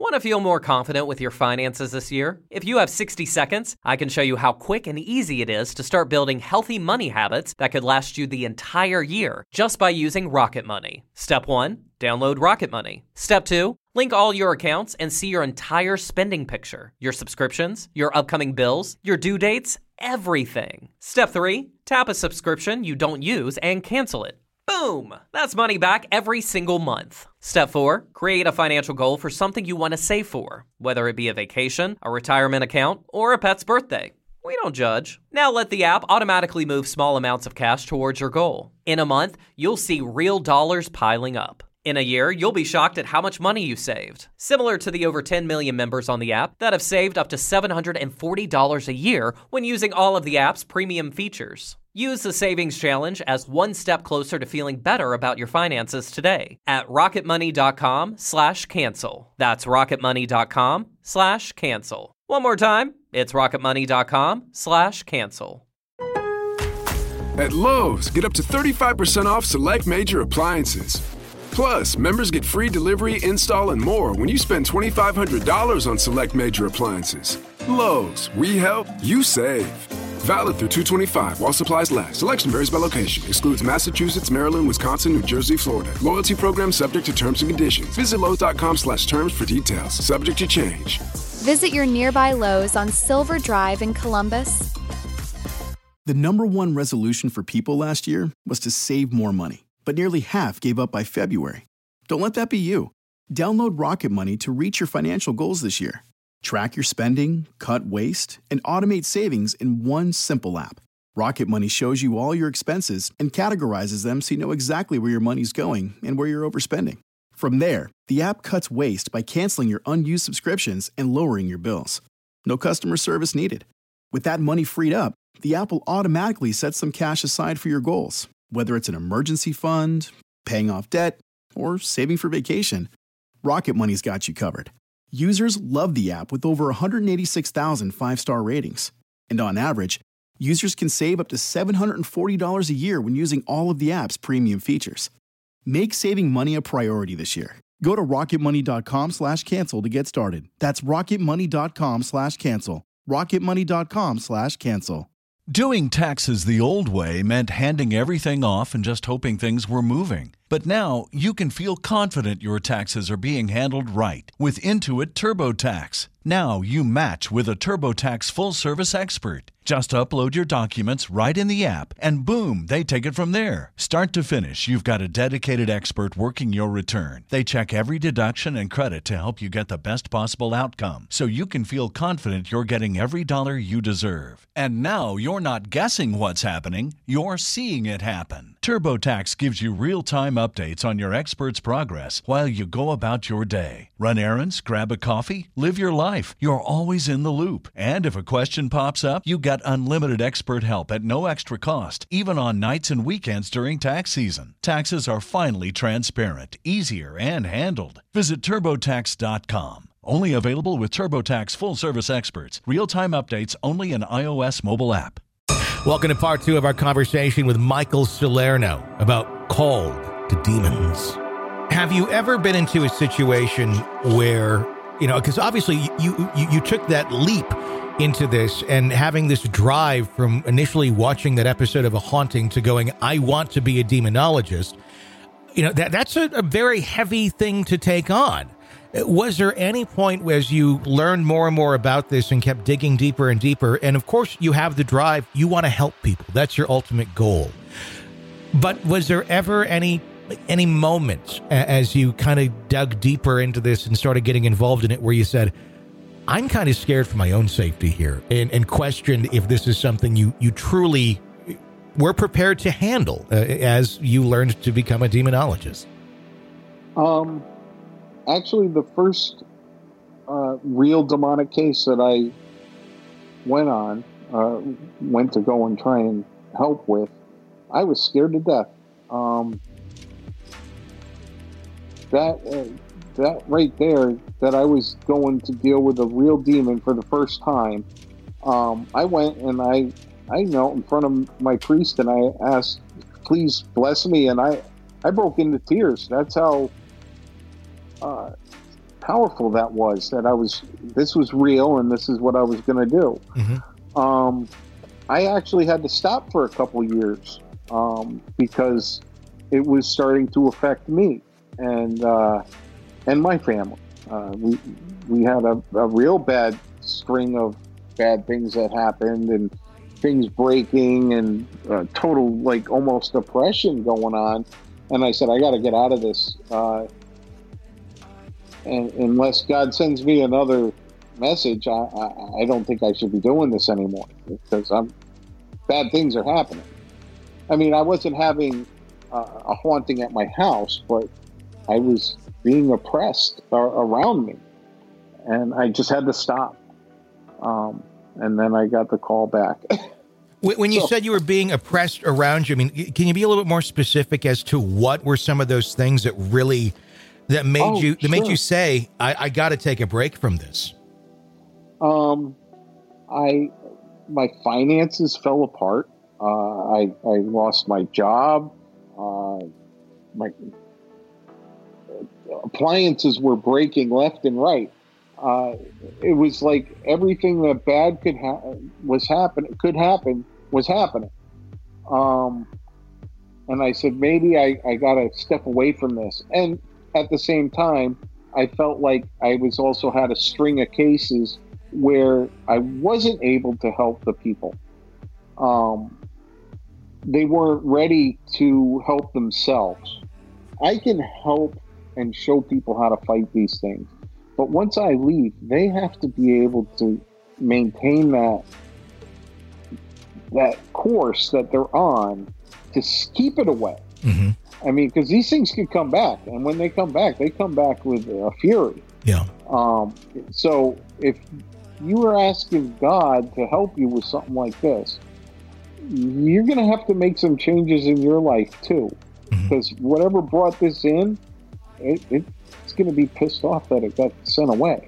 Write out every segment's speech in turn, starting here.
Want to feel more confident with your finances this year? If you have 60 seconds, I can show you how quick and easy it is to start building healthy money habits that could last you the entire year just by using Rocket Money. Step 1, download Rocket Money. Step 2, link all your accounts and see your entire spending picture, your subscriptions, your upcoming bills, your due dates, everything. Step 3, tap a subscription you don't use and cancel it. Boom! That's money back every single month. Step 4, create a financial goal for something you want to save for, whether it be a vacation, a retirement account, or a pet's birthday. We don't judge. Now let the app automatically move small amounts of cash towards your goal. In a month, you'll see real dollars piling up. In a year, you'll be shocked at how much money you saved. Similar to the over 10 million members on the app that have saved up to $740 a year when using all of the app's premium features. Use the Savings Challenge as one step closer to feeling better about your finances today at rocketmoney.com/cancel. That's rocketmoney.com/cancel. One more time, it's rocketmoney.com/cancel. At Lowe's, get up to 35% off select major appliances. Plus, members get free delivery, install, and more when you spend $2,500 on select major appliances. Lowe's, we help, you save. Valid through 2/25 while supplies last. Selection varies by location. Excludes Massachusetts, Maryland, Wisconsin, New Jersey, Florida. Loyalty program subject to terms and conditions. Visit Lowe's.com/terms for details. Subject to change. Visit your nearby Lowe's on Silver Drive in Columbus. The number one resolution for people last year was to save more money, but nearly half gave up by February. Don't let that be you. Download Rocket Money to reach your financial goals this year. Track your spending, cut waste, and automate savings in one simple app. Rocket Money shows you all your expenses and categorizes them so you know exactly where your money's going and where you're overspending. From there, the app cuts waste by canceling your unused subscriptions and lowering your bills. No customer service needed. With that money freed up, the app will automatically set some cash aside for your goals, whether it's an emergency fund, paying off debt, or saving for vacation. Rocket Money's got you covered. Users love the app with over 186,000 five-star ratings. And on average, users can save up to $740 a year when using all of the app's premium features. Make saving money a priority this year. Go to rocketmoney.com/cancel to get started. That's rocketmoney.com/cancel. rocketmoney.com/cancel. Doing taxes the old way meant handing everything off and just hoping things were moving. But now you can feel confident your taxes are being handled right with Intuit TurboTax. Now you match with a TurboTax full-service expert. Just upload your documents right in the app, and boom, they take it from there. Start to finish, you've got a dedicated expert working your return. They check every deduction and credit to help you get the best possible outcome, so you can feel confident you're getting every dollar you deserve. And now you're not guessing what's happening, you're seeing it happen. TurboTax gives you real-time updates on your expert's progress while you go about your day. Run errands, grab a coffee, live your life. You're always in the loop. And if a question pops up, you get unlimited expert help at no extra cost, even on nights and weekends during tax season. Taxes are finally transparent, easier, and handled. Visit TurboTax.com. Only available with TurboTax full-service experts. Real-time updates only in iOS mobile app. Welcome to part 2 of our conversation with Michael Salerno about Called to Demons. Have you ever been into a situation where, because obviously you took that leap into this and having this drive from initially watching that episode of A Haunting to going, I want to be a demonologist, that's a very heavy thing to take on. Was there any point as you learned more and more about this and kept digging deeper and deeper, and of course you have the drive, you want to help people, that's your ultimate goal, but was there ever any moments as you kind of dug deeper into this and started getting involved in it where you said, I'm kind of scared for my own safety here, and questioned if this is something you truly were prepared to handle as you learned to become a demonologist? Actually, the first real demonic case that I went to go and try and help with, I was scared to death. That right there, that I was going to deal with a real demon for the first time. I went and I knelt in front of my priest and I asked, please bless me. And I broke into tears. That's how powerful that was, this was real and this is what I was going to do. Mm-hmm. I actually had to stop for a couple years because it was starting to affect me and my family. We had a real bad string of bad things that happened and things breaking and total, like, almost depression going on. And I said, I got to get out of this. And unless God sends me another message, I don't think I should be doing this anymore because bad things are happening. I mean, I wasn't having a haunting at my house, but I was being oppressed around me. And I just had to stop. And then I got the call back. When you said you were being oppressed around you, I mean, can you be a little bit more specific as to what were some of those things that really made you say, I got to take a break from this? My finances fell apart. I lost my job. My appliances were breaking left and right. It was like everything that bad could happen was happening. And I said, maybe I got to step away from this. And at the same time, I felt like I was also had a string of cases where I wasn't able to help the people. They weren't ready to help themselves. I can help and show people how to fight these things. But once I leave, they have to be able to maintain that course that they're on to keep it away. Mm-hmm. I mean, because these things can come back. And when they come back with a fury. Yeah. So if you are asking God to help you with something like this, you're going to have to make some changes in your life too. Because whatever brought this in, it's going to be pissed off that it got sent away.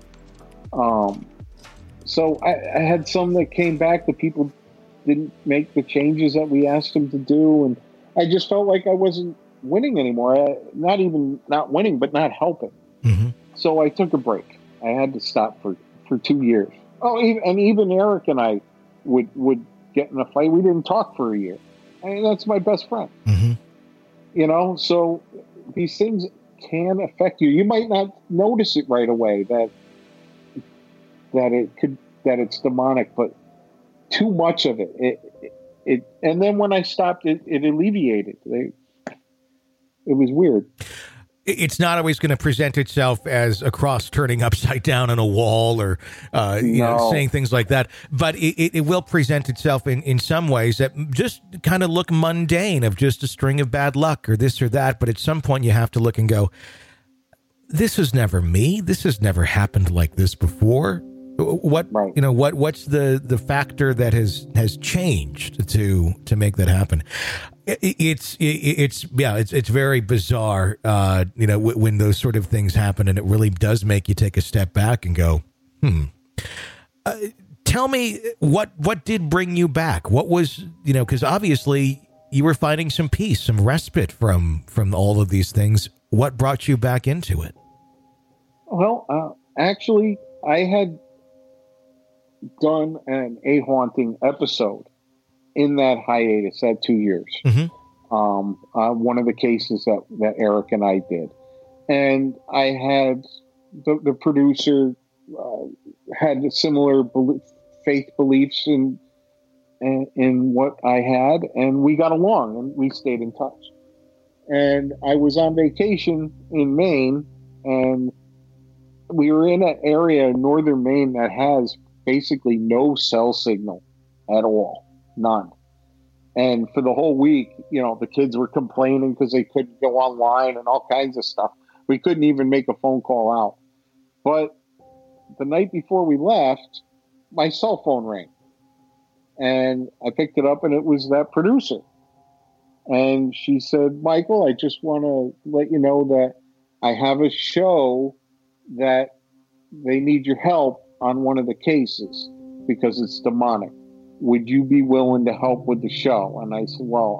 So I had some that came back that people didn't make the changes that we asked them to do. And I just felt like I wasn't winning anymore. Not even not winning, but not helping. Mm-hmm. So I took a break. I had to stop for 2 years. Oh, even Eric and I would get in a fight. We didn't talk for a year. I mean, that's my best friend. Mm-hmm. You know, so these things can affect you. You might not notice it right away that it's demonic, but too much of it and then when I stopped it alleviated. It was weird. It's not always going to present itself as a cross turning upside down on a wall or saying things like that. But it will present itself in some ways that just kind of look mundane, of just a string of bad luck or this or that. But at some point you have to look and go, this is never me. This has never happened like this before. What's the factor that has changed to make that happen? It's very bizarre, when those sort of things happen, and it really does make you take a step back and go, tell me what did bring you back? What was, because obviously you were finding some peace, some respite from all of these things. What brought you back into it? Well, actually, I had done an A Haunting episode in that hiatus, that 2 years. Mm-hmm. One of the cases that Eric and I did. And I had the producer had similar faith beliefs in what I had, and we got along and we stayed in touch. And I was on vacation in Maine, and we were in an area in northern Maine that has basically no cell signal at all. None. And for the whole week, the kids were complaining because they couldn't go online and all kinds of stuff. We couldn't even make a phone call out. But the night before we left, my cell phone rang. And I picked it up, and it was that producer. And she said, Michael, I just want to let you know that I have a show that they need your help on one of the cases because it's demonic. Would you be willing to help with the show? And I said, well,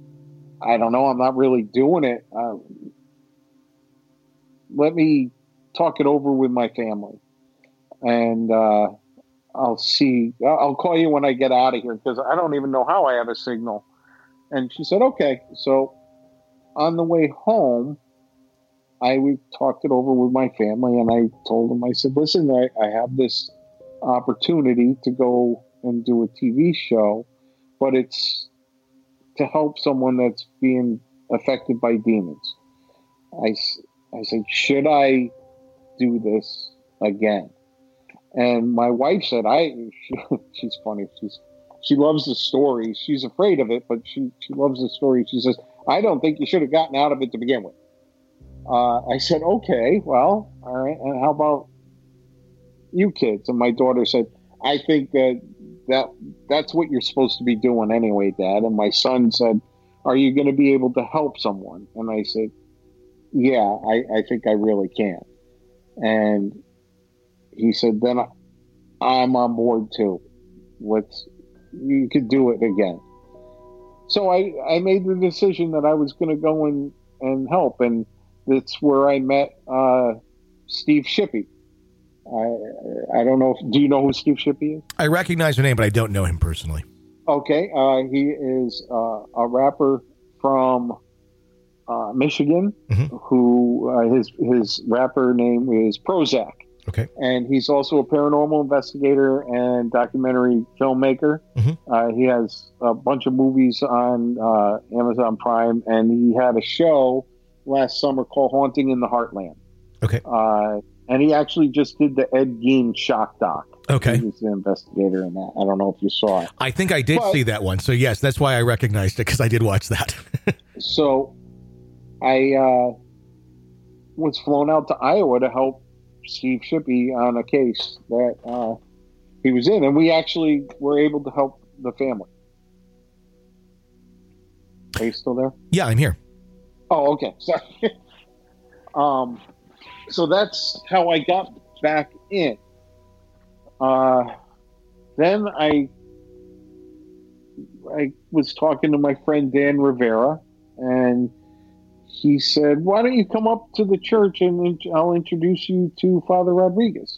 I don't know. I'm not really doing it. Let me talk it over with my family, and I'll call you when I get out of here, because I don't even know how I have a signal. And she said, okay. So on the way home, we talked it over with my family, and I told them, I said, listen, I have this opportunity to go and do a TV show, but it's to help someone that's being affected by demons. I said, should I do this again? And my wife said, she's funny. She loves the story. She's afraid of it, but she loves the story. She says, I don't think you should have gotten out of it to begin with. I said, okay, well, all right. And how about you kids? And my daughter said, I think that's what you're supposed to be doing anyway, Dad. And my son said, are you going to be able to help someone? And I said, yeah, I think I really can. And he said, then I'm on board too. You could do it again. So I made the decision that I was going to go and help. And that's where I met Steve Shippey. I don't know. Do you know who Steve Shippey is? I recognize the name, but I don't know him personally. Okay. He is a rapper from Michigan, who his rapper name is Prozac. Okay. And he's also a paranormal investigator and documentary filmmaker. He has a bunch of movies on Amazon Prime, and he had a show last summer called Haunting in the Heartland. Okay. And he actually just did the Ed Gein shock doc. Okay. He was the investigator in that. I don't know if you saw it. I think I did see that one. So, yes, that's why I recognized it, because I did watch that. So I was flown out to Iowa to help Steve Shippey on a case that he was in, and we actually were able to help the family. Are you still there? Yeah, I'm here. Oh, okay. Sorry. So that's how I got back in. Then I was talking to my friend Dan Rivera, and he said, why don't you come up to the church and I'll introduce you to Father Rodriguez.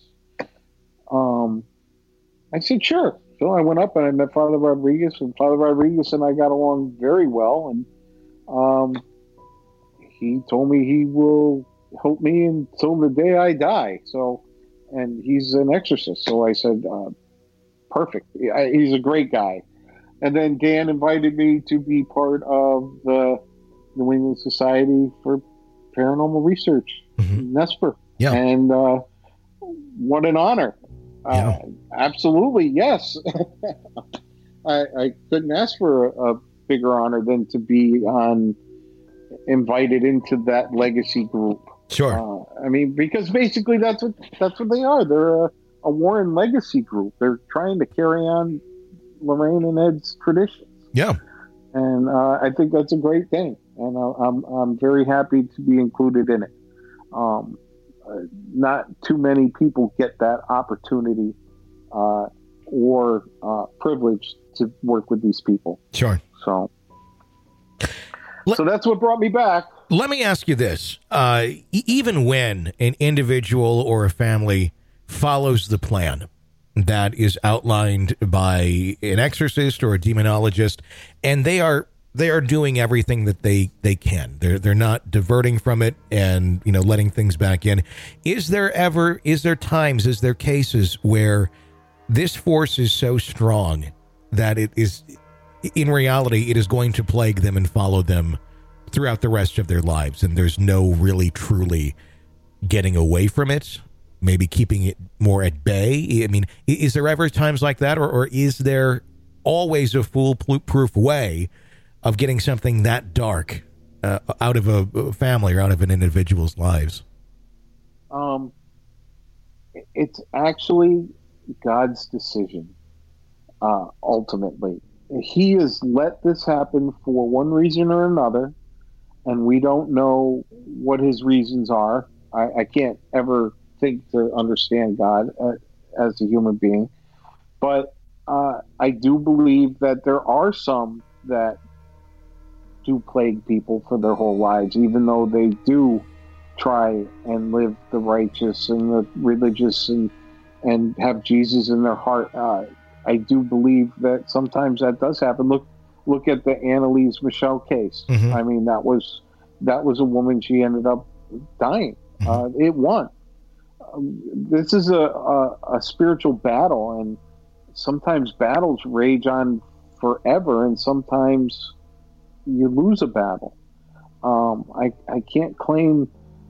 I said, sure. So I went up and I met Father Rodriguez, and Father Rodriguez and I got along very well. And he told me he will help me until the day I die. So, and he's an exorcist. So I said, perfect. He's a great guy. And then Dan invited me to be part of the New England Society for Paranormal Research, NESPR. Yeah. And what an honor. Yeah. Absolutely, yes. I couldn't ask for a bigger honor than to be invited into that legacy group. Sure. I mean, because basically that's what they are. They're a Warren legacy group. They're trying to carry on Lorraine and Ed's traditions. Yeah. And I think that's a great thing. And I'm very happy to be included in it. Not too many people get that opportunity or privilege to work with these people. Sure. So that's what brought me back. Let me ask you this. Even when an individual or a family follows the plan that is outlined by an exorcist or a demonologist, and they are doing everything that they can. They're not diverting from it and, letting things back in. Is there cases where this force is so strong that it is, in reality, it is going to plague them and follow them throughout the rest of their lives, and there's no really truly getting away from it, maybe keeping it more at bay? I mean, is there ever times like that, or is there always a foolproof way of getting something that dark out of a family or out of an individual's lives? It's actually God's decision, ultimately. He has let this happen for one reason or another, and we don't know what his reasons are. I can't ever think to understand God as a human being, but I do believe that there are some that do plague people for their whole lives, even though they do try and live the righteous and the religious and have Jesus in their heart. I do believe that sometimes that does happen. Look at the Annalise Michelle case. Mm-hmm. I mean, that was a woman. She ended up dying. Mm-hmm. It won. This is a spiritual battle, and sometimes battles rage on forever, and sometimes you lose a battle. I can't claim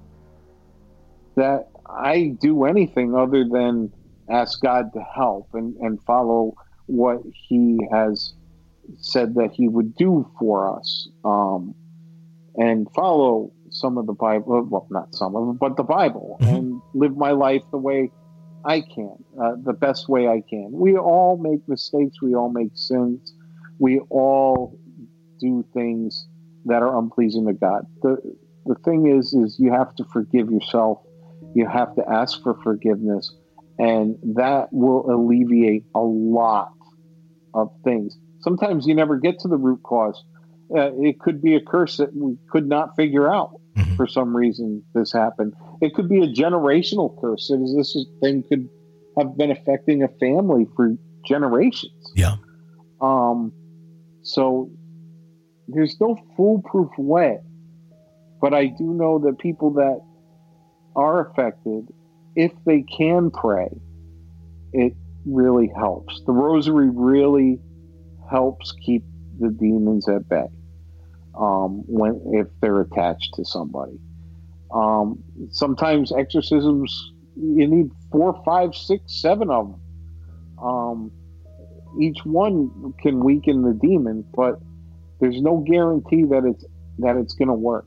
that I do anything other than ask God to help and follow what He has said that He would do for us, and follow some of the Bible, well, not some of it, but the Bible, mm-hmm. and live my life the way I can, the best way I can. We all make mistakes. We all make sins. We all do things that are unpleasing to God. The thing is you have to forgive yourself. You have to ask for forgiveness, and that will alleviate a lot of things. Sometimes you never get to the root cause. It could be a curse that we could not figure out. Mm-hmm. For some reason this happened. It could be a generational curse. This thing could have been affecting a family for generations. Yeah. So there's no foolproof way, but I do know that people that are affected, if they can pray, it really helps. The rosary really helps keep the demons at bay. If they're attached to somebody. Sometimes exorcisms, you need 4, 5, 6, 7 of them. Each one can weaken the demon, but there's no guarantee that it's going to work.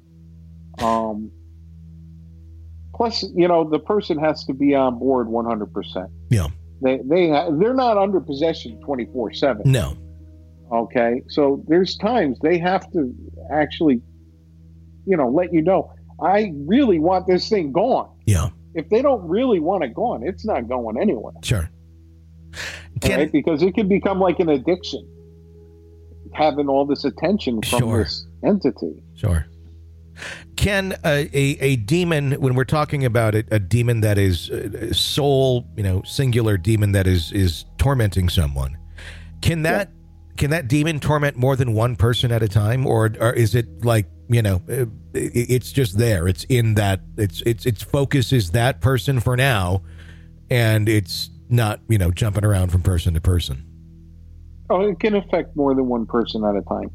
Plus, the person has to be on board 100%. Yeah. They're not under possession 24/7. No. Okay, so there's times they have to actually, let you know, I really want this thing gone. Yeah. If they don't really want it gone, it's not going anywhere. Sure. Right? Because it can become like an addiction, having all this attention from this entity. Sure. Can a demon, when we're talking about a demon that is sole, singular demon that is tormenting someone, can that demon torment more than one person at a time, or is it like, it's just there? It's in that its focus is that person for now, and it's not, jumping around from person to person. Oh, it can affect more than one person at a time.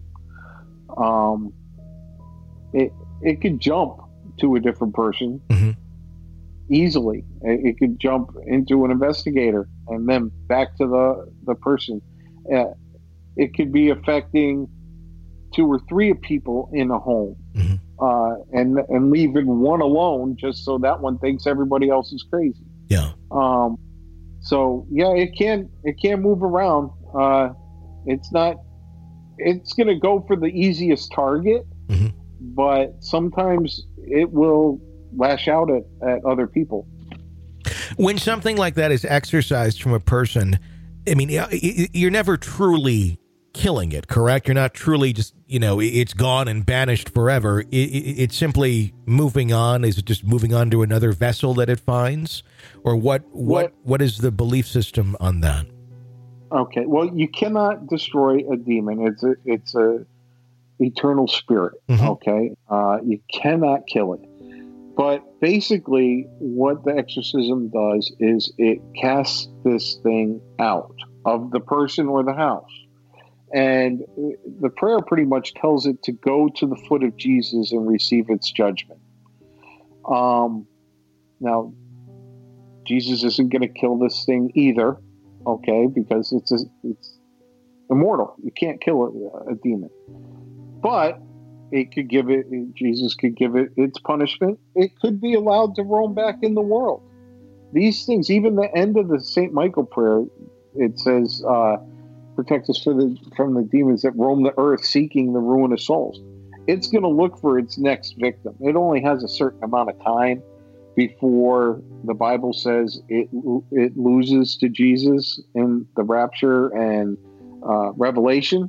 It could jump to a different person mm-hmm. easily. It could jump into an investigator and then back to the person. It could be affecting 2 or 3 people in a home, mm-hmm. and leaving one alone just so that one thinks everybody else is crazy. Yeah. So yeah, it can move around. It's going to go for the easiest target, mm-hmm. but sometimes it will lash out at other people. When something like that is exercised from a person, I mean, you're never truly killing it, correct? You're not truly just, it's gone and banished forever. It's simply moving on. Is it just moving on to another vessel that it finds? Or what is the belief system on that? Okay. Well, you cannot destroy a demon. It's a eternal spirit. Mm-hmm. Okay. You cannot kill it. But basically what the exorcism does is it casts this thing out of the person or the house. And the prayer pretty much tells it to go to the foot of Jesus and receive its judgment. Now, Jesus isn't going to kill this thing either, okay, because it's immortal. You can't kill a demon. But Jesus could give it its punishment. It could be allowed to roam back in the world. These things, even the end of the St. Michael prayer, it says, protect us from the demons that roam the earth seeking the ruin of souls. It's going to look for its next victim. It only has a certain amount of time before the Bible says it loses to Jesus in the rapture and Revelation.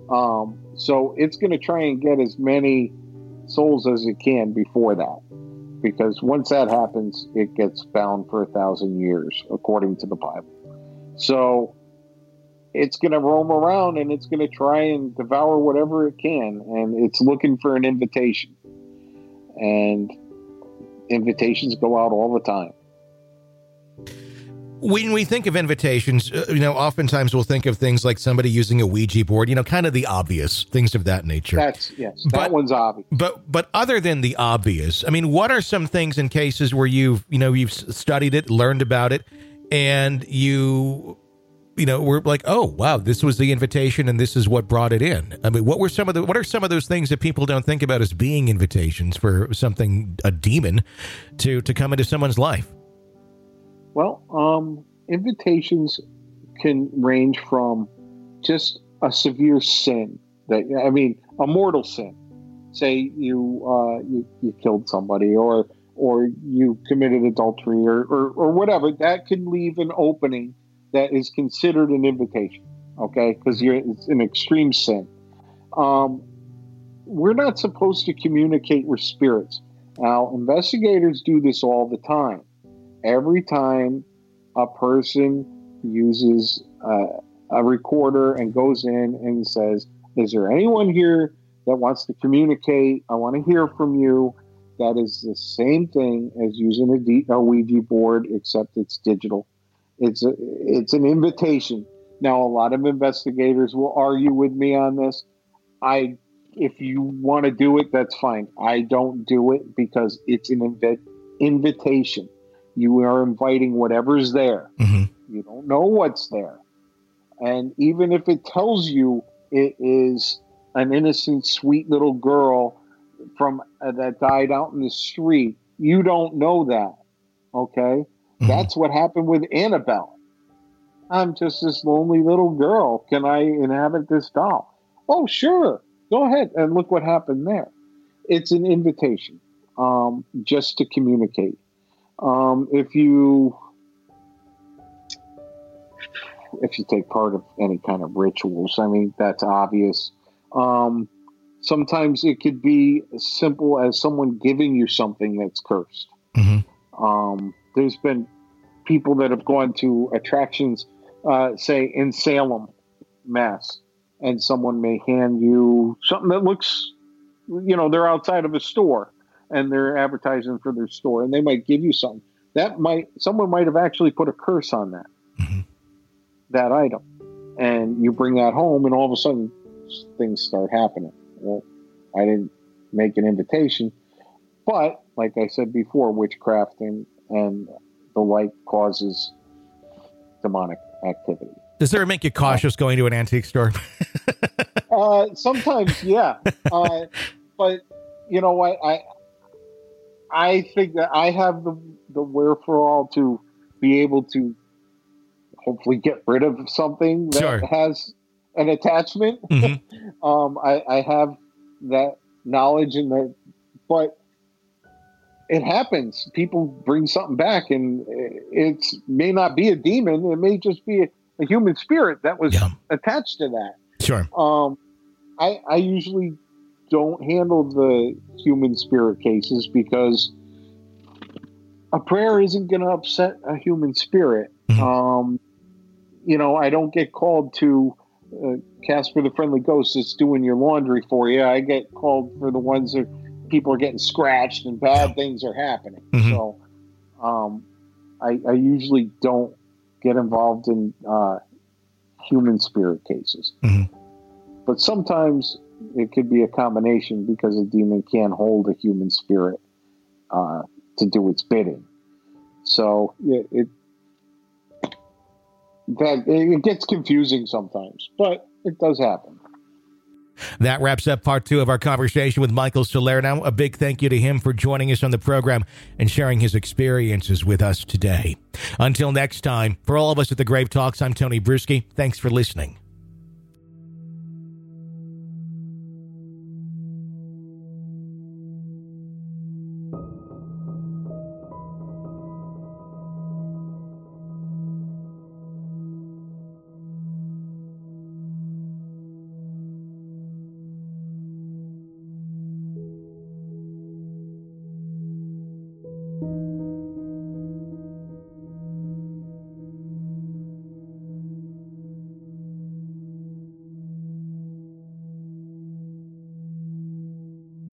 Mm-hmm. So it's going to try and get as many souls as it can before that. because once that happens, it gets bound for 1,000 years, according to the Bible. So it's going to roam around and it's going to try and devour whatever it can, and it's looking for an invitation. And invitations go out all the time. When we think of invitations, oftentimes we'll think of things like somebody using a Ouija board, kind of the obvious things of that nature. That one's obvious. But other than the obvious, I mean, what are some things in cases where you've studied it, learned about it, and we're like, oh, wow, this was the invitation and this is what brought it in. I mean, what are some of those things that people don't think about as being invitations for a demon to come into someone's life? Well, invitations can range from just a severe sin, a mortal sin. Say you killed somebody, or you committed adultery, or whatever. That can leave an opening that is considered an invitation. Okay, because it's an extreme sin. We're not supposed to communicate with spirits. Now, investigators do this all the time. Every time a person uses a recorder and goes in and says, is there anyone here that wants to communicate? I want to hear from you. That is the same thing as using a Ouija board, except it's digital. It's an invitation. Now, a lot of investigators will argue with me on this. If you want to do it, that's fine. I don't do it because it's an invitation. You are inviting whatever's there. Mm-hmm. You don't know what's there. And even if it tells you it is an innocent, sweet little girl that died out in the street, you don't know that. Okay? Mm-hmm. That's what happened with Annabelle. I'm just this lonely little girl. Can I inhabit this doll? Oh, sure. Go ahead. And look what happened there. It's an invitation just to communicate. If you take part of any kind of rituals, I mean, that's obvious. Sometimes it could be as simple as someone giving you something that's cursed. Mm-hmm. There's been people that have gone to attractions, say in Salem, Mass, and someone may hand you something that looks, they're outside of a store and they're advertising for their store, and they might give you something. Someone might have actually put a curse on that, mm-hmm. that item. And you bring that home and all of a sudden things start happening. Well, I didn't make an invitation, but like I said before, witchcraft and the like causes demonic activity. Does that make you cautious going to an antique store? Sometimes, yeah. But you know what? I think that I have the wherewithal to be able to hopefully get rid of something that sure. has an attachment. Mm-hmm. I have that knowledge but it happens. People bring something back, and it may not be a demon. It may just be a human spirit that was attached to that. Sure. I usually don't handle the human spirit cases because a prayer isn't going to upset a human spirit. Mm-hmm. I don't get called to Casper the Friendly Ghost that's doing your laundry for you. I get called for the ones that people are getting scratched and bad things are happening. Mm-hmm. So I usually don't get involved in human spirit cases. Mm-hmm. But sometimes it could be a combination because a demon can't hold a human spirit to do its bidding. So it gets confusing sometimes, but it does happen. That wraps up part 2 of our conversation with Michael Salerno. A big thank you to him for joining us on the program and sharing his experiences with us today. Until next time, for all of us at the Grave Talks, I'm Tony Bruschi. Thanks for listening.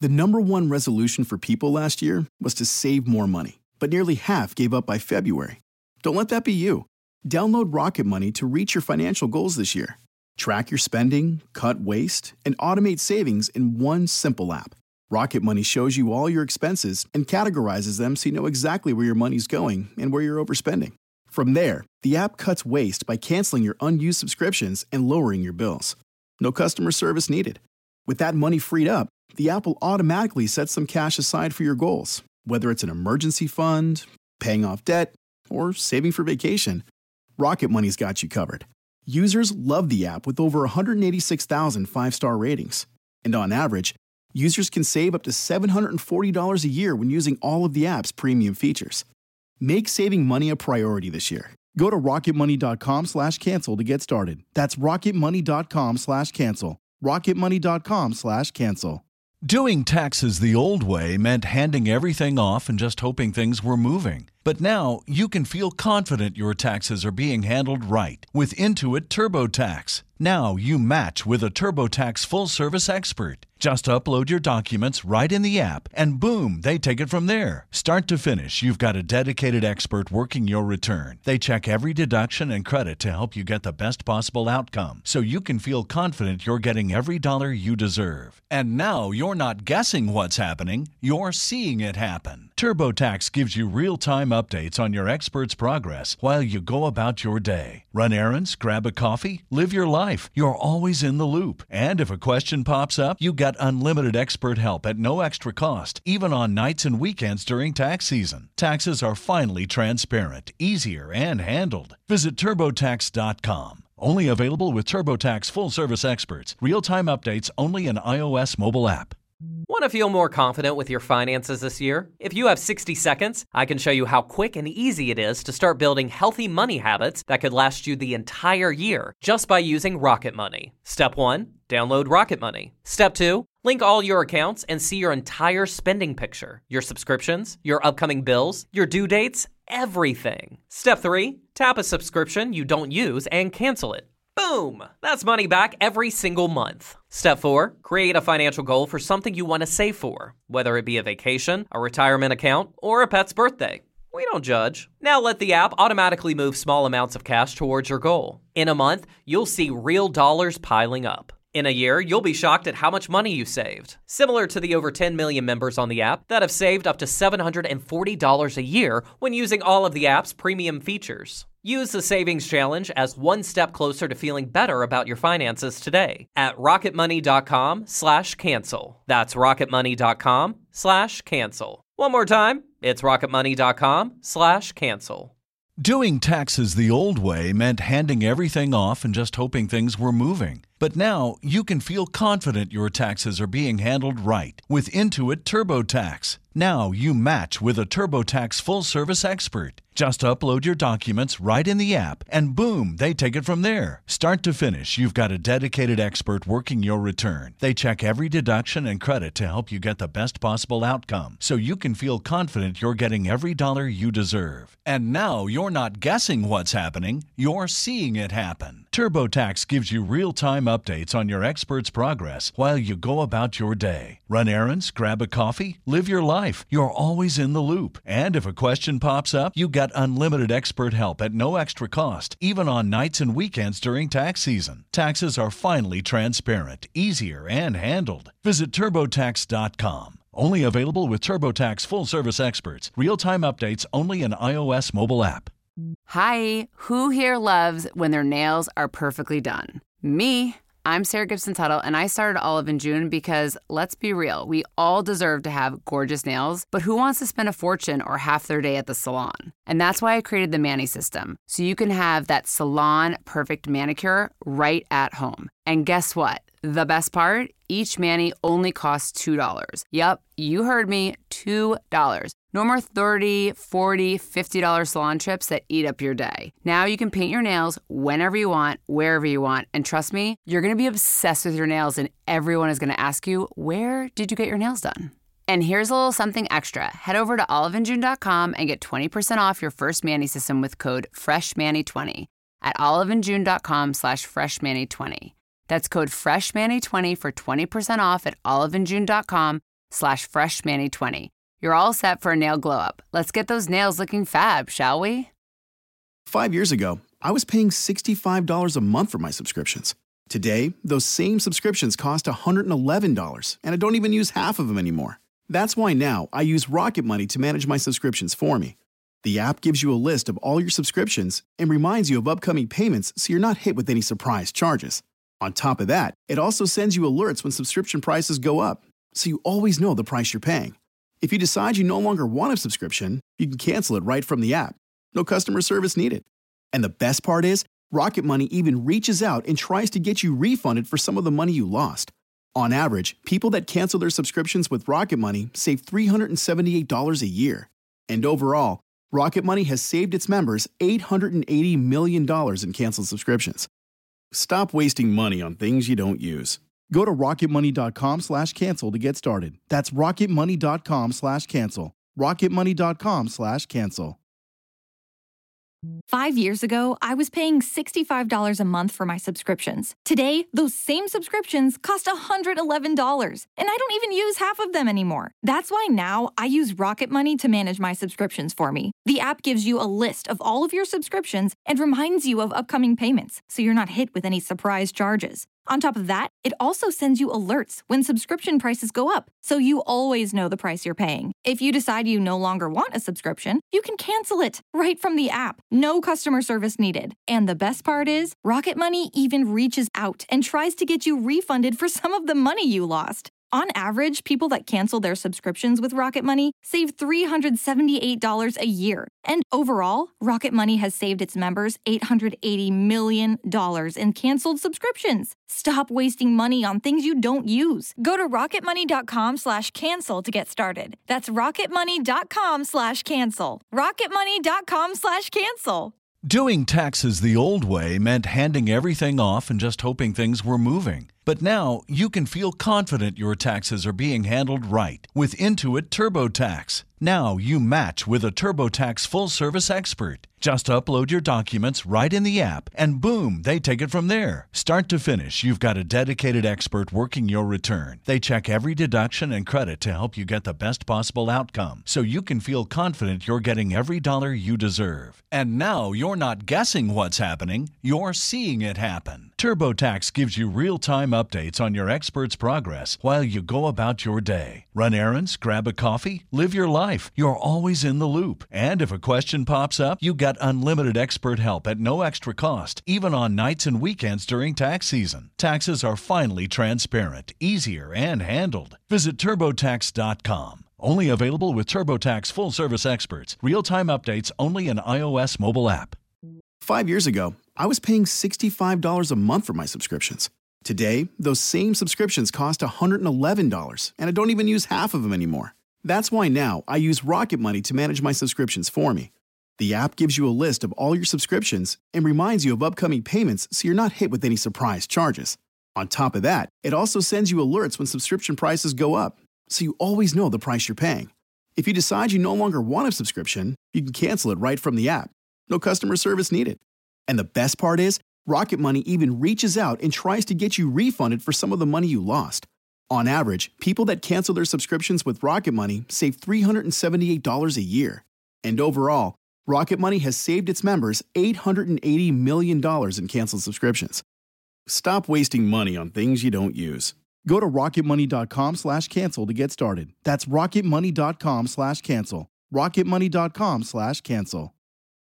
The number one resolution for people last year was to save more money, but nearly half gave up by February. Don't let that be you. Download Rocket Money to reach your financial goals this year. Track your spending, cut waste, and automate savings in one simple app. Rocket Money shows you all your expenses and categorizes them so you know exactly where your money's going and where you're overspending. From there, the app cuts waste by canceling your unused subscriptions and lowering your bills. No customer service needed. With that money freed up, the app will automatically set some cash aside for your goals, whether it's an emergency fund, paying off debt, or saving for vacation. Rocket Money's got you covered. Users love the app with over 186,000 five-star ratings. And on average, users can save up to $740 a year when using all of the app's premium features. Make saving money a priority this year. Go to rocketmoney.com/cancel to get started. That's rocketmoney.com/cancel. rocketmoney.com/cancel. Doing taxes the old way meant handing everything off and just hoping things were moving. But now you can feel confident your taxes are being handled right with Intuit TurboTax. Now you match with a TurboTax full-service expert. Just upload your documents right in the app, and boom, they take it from there. Start to finish, you've got a dedicated expert working your return. They check every deduction and credit to help you get the best possible outcome, so you can feel confident you're getting every dollar you deserve. And now you're not guessing what's happening, you're seeing it happen. TurboTax gives you real-time updates on your expert's progress while you go about your day. Run errands, grab a coffee, live your life. You're always in the loop. And if a question pops up, you got unlimited expert help at no extra cost, even on nights and weekends during tax season. Taxes are finally transparent, easier, and handled. Visit TurboTax.com. Only available with TurboTax full-service experts. Real-time updates only in iOS mobile app. Want to feel more confident with your finances this year? If you have 60 seconds, I can show you how quick and easy it is to start building healthy money habits that could last you the entire year just by using Rocket Money. Step 1, download Rocket Money. Step 2, link all your accounts and see your entire spending picture, your subscriptions, your upcoming bills, your due dates, everything. Step 3, tap a subscription you don't use and cancel it. Boom! That's money back every single month. Step 4, create a financial goal for something you want to save for, whether it be a vacation, a retirement account, or a pet's birthday. We don't judge. Now let the app automatically move small amounts of cash towards your goal. In a month, you'll see real dollars piling up. In a year, you'll be shocked at how much money you saved. Similar to the over 10 million members on the app that have saved up to $740 a year when using all of the app's premium features. Use the Savings Challenge as one step closer to feeling better about your finances today at rocketmoney.com/cancel. That's rocketmoney.com/cancel. One more time, it's rocketmoney.com/cancel. Doing taxes the old way meant handing everything off and just hoping things were moving. But now you can feel confident your taxes are being handled right with Intuit TurboTax. Now you match with a TurboTax full-service expert. Just upload your documents right in the app, and boom, they take it from there. Start to finish, you've got a dedicated expert working your return. They check every deduction and credit to help you get the best possible outcome, so you can feel confident you're getting every dollar you deserve. And now you're not guessing what's happening, you're seeing it happen. TurboTax gives you real-time updates on your expert's progress while you go about your day. Run errands, grab a coffee, live your life. You're always in the loop. And if a question pops up, you got unlimited expert help at no extra cost, even on nights and weekends during tax season. Taxes are finally transparent, easier, and handled. Visit TurboTax.com. Only available with TurboTax full-service experts. Real-time updates only in iOS mobile app. Hi, who here loves when their nails are perfectly done? Me. I'm Sarah Gibson Tuttle, and I started Olive in June because, let's be real, we all deserve to have gorgeous nails, but who wants to spend a fortune or half their day at the salon? And that's why I created the Mani System, so you can have that salon-perfect manicure right at home. And guess what? The best part? Each mani only costs $2. Yup, you heard me, $2. No more $30, $40, $50 salon trips that eat up your day. Now you can paint your nails whenever you want, wherever you want. And trust me, you're going to be obsessed with your nails and everyone is going to ask you, where did you get your nails done? And here's a little something extra. Head over to oliveandjune.com and get 20% off your first Mani System with code FRESHMANI20 at oliveandjune.com/FreshMani20. That's code FRESHMANI20 for 20% off at oliveandjune.com rocketmoney.com/freshmanny20. You're all set for a nail glow up. Let's get those nails looking fab, shall we? 5 years ago, I was paying $65 a month for my subscriptions. Today, those same subscriptions cost $111, and I don't even use half of them anymore. That's why now I use Rocket Money to manage my subscriptions for me. The app gives you a list of all your subscriptions and reminds you of upcoming payments so you're not hit with any surprise charges. On top of that, it also sends you alerts when subscription prices go up, so you always know the price you're paying. If you decide you no longer want a subscription, you can cancel it right from the app. No customer service needed. And the best part is, Rocket Money even reaches out and tries to get you refunded for some of the money you lost. On average, people that cancel their subscriptions with Rocket Money save $378 a year. And overall, Rocket Money has saved its members $880 million in canceled subscriptions. Stop wasting money on things you don't use. Go to rocketmoney.com/cancel to get started. That's rocketmoney.com/cancel. rocketmoney.com/cancel. 5 years ago, I was paying $65 a month for my subscriptions. Today, those same subscriptions cost $111, and I don't even use half of them anymore. That's why now I use Rocket Money to manage my subscriptions for me. The app gives you a list of all of your subscriptions and reminds you of upcoming payments, so you're not hit with any surprise charges. On top of that, it also sends you alerts when subscription prices go up, so you always know the price you're paying. If you decide you no longer want a subscription, you can cancel it right from the app. No customer service needed. And the best part is, Rocket Money even reaches out and tries to get you refunded for some of the money you lost. On average, people that cancel their subscriptions with Rocket Money save $378 a year. And overall, Rocket Money has saved its members $880 million in canceled subscriptions. Stop wasting money on things you don't use. Go to rocketmoney.com/cancel to get started. That's rocketmoney.com/cancel. rocketmoney.com/cancel. Doing taxes the old way meant handing everything off and just hoping things were moving. But now you can feel confident your taxes are being handled right with Intuit TurboTax. Now you match with a TurboTax full-service expert. Just upload your documents right in the app, and boom, they take it from there. Start to finish, you've got a dedicated expert working your return. They check every deduction and credit to help you get the best possible outcome, so you can feel confident you're getting every dollar you deserve. And now you're not guessing what's happening, you're seeing it happen. TurboTax gives you real-time updates on your expert's progress while you go about your day. Run errands, grab a coffee, live your life. You're always in the loop. And if a question pops up, you got unlimited expert help at no extra cost, even on nights and weekends during tax season. Taxes are finally transparent, easier, and handled. Visit TurboTax.com. Only available with TurboTax full-service experts. Real-time updates only in iOS mobile app. 5 years ago, I was paying $65 a month for my subscriptions. Today, those same subscriptions cost $111, and I don't even use half of them anymore. That's why now I use Rocket Money to manage my subscriptions for me. The app gives you a list of all your subscriptions and reminds you of upcoming payments so you're not hit with any surprise charges. On top of that, it also sends you alerts when subscription prices go up, so you always know the price you're paying. If you decide you no longer want a subscription, you can cancel it right from the app. No customer service needed. And the best part is, Rocket Money even reaches out and tries to get you refunded for some of the money you lost. On average, people that cancel their subscriptions with Rocket Money save $378 a year. And overall, Rocket Money has saved its members $880 million in canceled subscriptions. Stop wasting money on things you don't use. Go to rocketmoney.com/cancel to get started. That's rocketmoney.com/cancel. rocketmoney.com/cancel.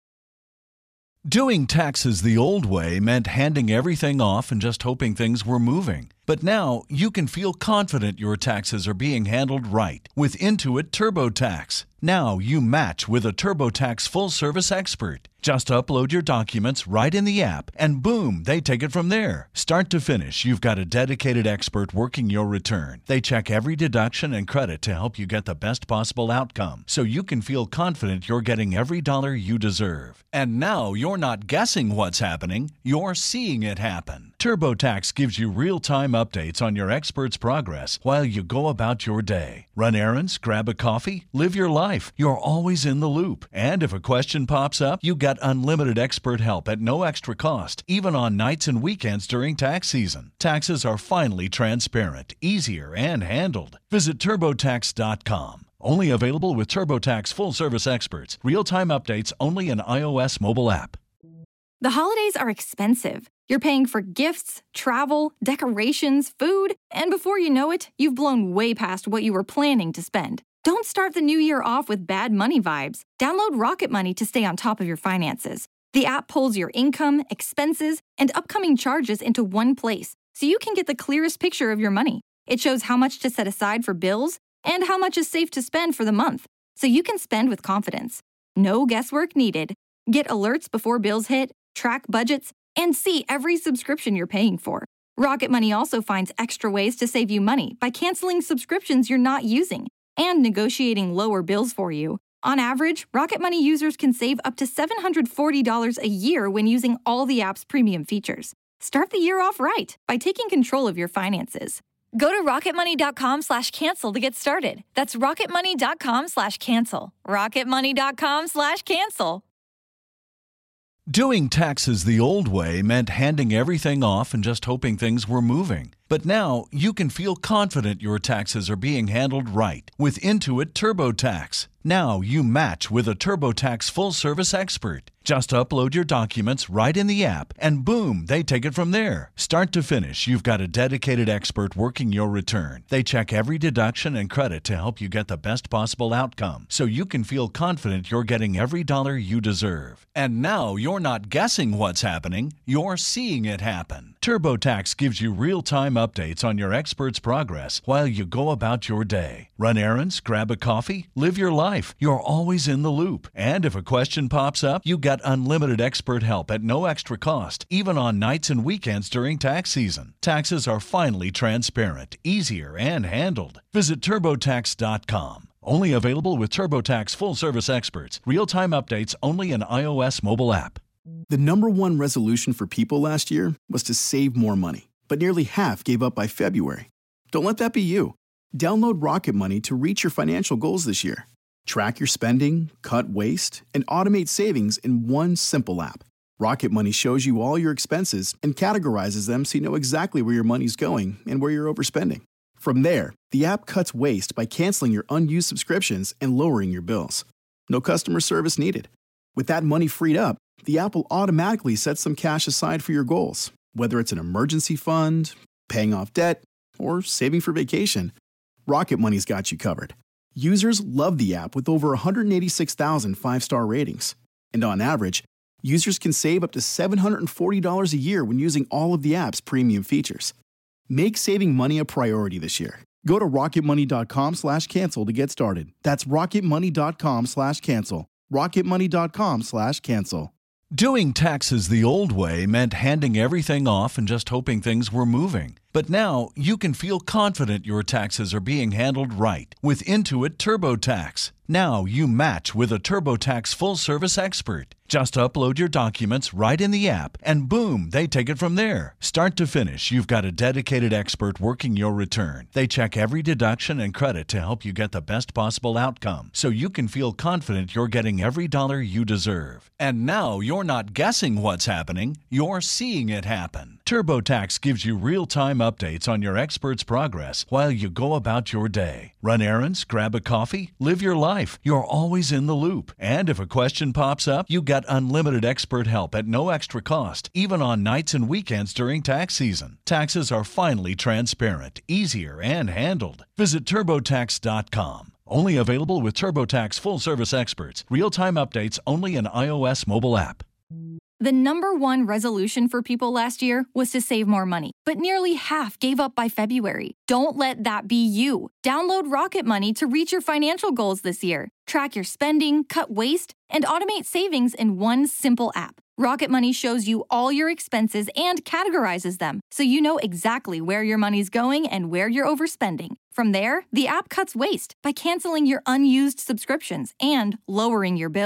Doing taxes the old way meant handing everything off and just hoping things were moving. But now you can feel confident your taxes are being handled right with Intuit TurboTax. Now you match with a TurboTax full-service expert. Just upload your documents right in the app, and boom, they take it from there. Start to finish, you've got a dedicated expert working your return. They check every deduction and credit to help you get the best possible outcome, so you can feel confident you're getting every dollar you deserve. And now you're not guessing what's happening, you're seeing it happen. TurboTax gives you real-time updates on your expert's progress while you go about your day. Run errands, grab a coffee, live your life. You're always in the loop. And if a question pops up, you got unlimited expert help at no extra cost, even on nights and weekends during tax season. Taxes are finally transparent, easier, and handled. Visit TurboTax.com. Only available with TurboTax full-service experts. Real-time updates only in iOS mobile app. The holidays are expensive. You're paying for gifts, travel, decorations, food, and before you know it, you've blown way past what you were planning to spend. Don't start the new year off with bad money vibes. Download Rocket Money to stay on top of your finances. The app pulls your income, expenses, and upcoming charges into one place, so you can get the clearest picture of your money. It shows how much to set aside for bills and how much is safe to spend for the month, so you can spend with confidence. No guesswork needed. Get alerts before bills hit, track budgets, and see every subscription you're paying for. Rocket Money also finds extra ways to save you money by canceling subscriptions you're not using and negotiating lower bills for you. On average, Rocket Money users can save up to $740 a year when using all the app's premium features. Start the year off right by taking control of your finances. Go to rocketmoney.com/cancel to get started. That's rocketmoney.com/cancel. rocketmoney.com/cancel. Doing taxes the old way meant handing everything off and just hoping things were moving. But now you can feel confident your taxes are being handled right with Intuit TurboTax. Now you match with a TurboTax full-service expert. Just upload your documents right in the app, and boom, they take it from there. Start to finish, you've got a dedicated expert working your return. They check every deduction and credit to help you get the best possible outcome, so you can feel confident you're getting every dollar you deserve. And now you're not guessing what's happening, you're seeing it happen. TurboTax gives you real-time updates on your expert's progress while you go about your day. Run errands, grab a coffee, live your life. You're always in the loop. And if a question pops up, you got unlimited expert help at no extra cost, even on nights and weekends during tax season. Taxes are finally transparent, easier, and handled. Visit TurboTax.com. Only available with TurboTax full-service experts. Real-time updates only in iOS mobile app. The number one resolution for people last year was to save more money, but nearly half gave up by February. Don't let that be you. Download Rocket Money to reach your financial goals this year. Track your spending, cut waste, and automate savings in one simple app. Rocket Money shows you all your expenses and categorizes them so you know exactly where your money's going and where you're overspending. From there, the app cuts waste by canceling your unused subscriptions and lowering your bills. No customer service needed. With that money freed up, the app will automatically set some cash aside for your goals, whether it's an emergency fund, paying off debt, or saving for vacation. Rocket Money's got you covered. Users love the app with over 186,000 five-star ratings. And on average, users can save up to $740 a year when using all of the app's premium features. Make saving money a priority this year. Go to rocketmoney.com/cancel to get started. That's rocketmoney.com/cancel. rocketmoney.com/cancel. Doing taxes the old way meant handing everything off and just hoping things were moving. But now you can feel confident your taxes are being handled right with Intuit TurboTax. Now you match with a TurboTax full-service expert. Just upload your documents right in the app, and boom, they take it from there. Start to finish, you've got a dedicated expert working your return. They check every deduction and credit to help you get the best possible outcome, so you can feel confident you're getting every dollar you deserve. And now you're not guessing what's happening, you're seeing it happen. TurboTax gives you real-time updates on your expert's progress while you go about your day. Run errands, grab a coffee, live your life. You're always in the loop. And if a question pops up, you got unlimited expert help at no extra cost, even on nights and weekends during tax season. Taxes are finally transparent, easier, and handled. Visit TurboTax.com. Only available with TurboTax full-service experts. Real-time updates only in iOS mobile app. The number one resolution for people last year was to save more money, but nearly half gave up by February. Don't let that be you. Download Rocket Money to reach your financial goals this year. Track your spending, cut waste, and automate savings in one simple app. Rocket Money shows you all your expenses and categorizes them, so you know exactly where your money's going and where you're overspending. From there, the app cuts waste by canceling your unused subscriptions and lowering your bills.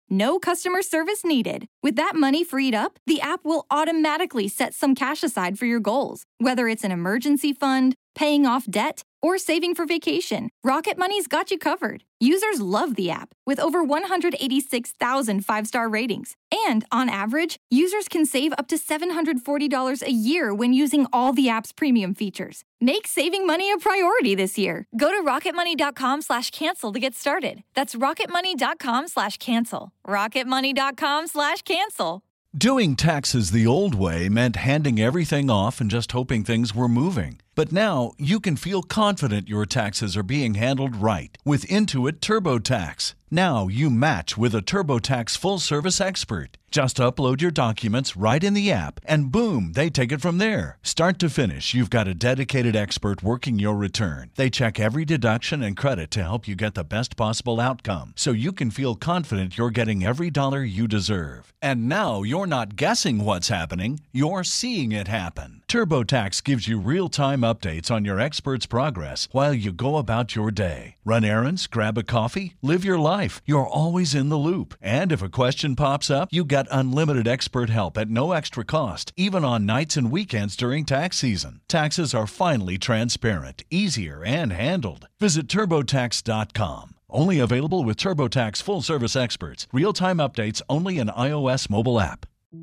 No customer service needed. With that money freed up, the app will automatically set some cash aside for your goals. Whether it's an emergency fund, paying off debt, or saving for vacation, Rocket Money's got you covered. Users love the app, with over 186,000 five-star ratings. And on average, users can save up to $740 a year when using all the app's premium features. Make saving money a priority this year. Go to rocketmoney.com/cancel to get started. That's rocketmoney.com/cancel. rocketmoney.com/cancel. Doing taxes the old way meant handing everything off and just hoping things were moving. But now you can feel confident your taxes are being handled right with Intuit TurboTax. Now you match with a TurboTax full-service expert. Just upload your documents right in the app, and boom, they take it from there. Start to finish, you've got a dedicated expert working your return. They check every deduction and credit to help you get the best possible outcome, so you can feel confident you're getting every dollar you deserve. And now you're not guessing what's happening, you're seeing it happen. TurboTax gives you real-time updates on your expert's progress while you go about your day. Run errands, grab a coffee, live your life. You're always in the loop. And if a question pops up, you get unlimited expert help at no extra cost, even on nights and weekends during tax season. Taxes are finally transparent, easier, and handled. Visit TurboTax.com. Only available with TurboTax full-service experts. Real-time updates only in iOS mobile app.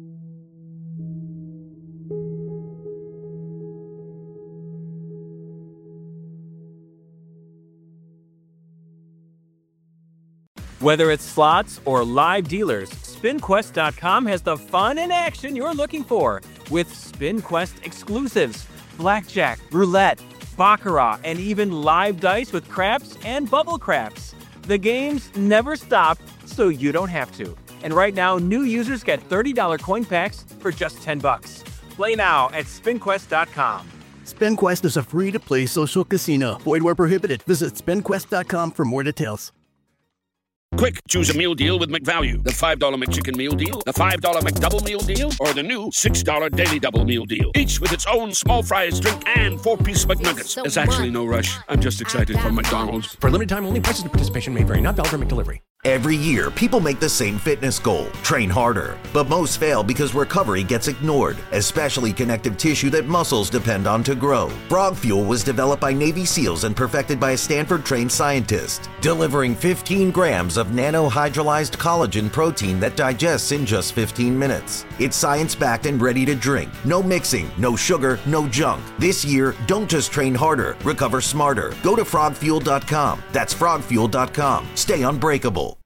Whether it's slots or live dealers, SpinQuest.com has the fun and action you're looking for with SpinQuest exclusives, blackjack, roulette, baccarat, and even live dice with craps and bubble craps. The games never stop, so you don't have to. And right now, new users get $30 coin packs for just $10. Play now at SpinQuest.com. SpinQuest is a free-to-play social casino. Void where prohibited. Visit SpinQuest.com for more details. Quick, choose a meal deal with McValue. The $5 McChicken meal deal, the $5 McDouble meal deal, or the new $6 Daily Double meal deal. Each with its own small fries, drink, and 4-piece McNuggets. There's actually no rush. I'm just excited for McDonald's. For limited time only, prices and participation may vary. Not valid for McDelivery. Every year, people make the same fitness goal, train harder. But most fail because recovery gets ignored, especially connective tissue that muscles depend on to grow. Frog Fuel was developed by Navy SEALs and perfected by a Stanford-trained scientist, delivering 15 grams of nanohydrolyzed collagen protein that digests in just 15 minutes. It's science-backed and ready to drink. No mixing, no sugar, no junk. This year, don't just train harder, recover smarter. Go to frogfuel.com. That's frogfuel.com. Stay unbreakable.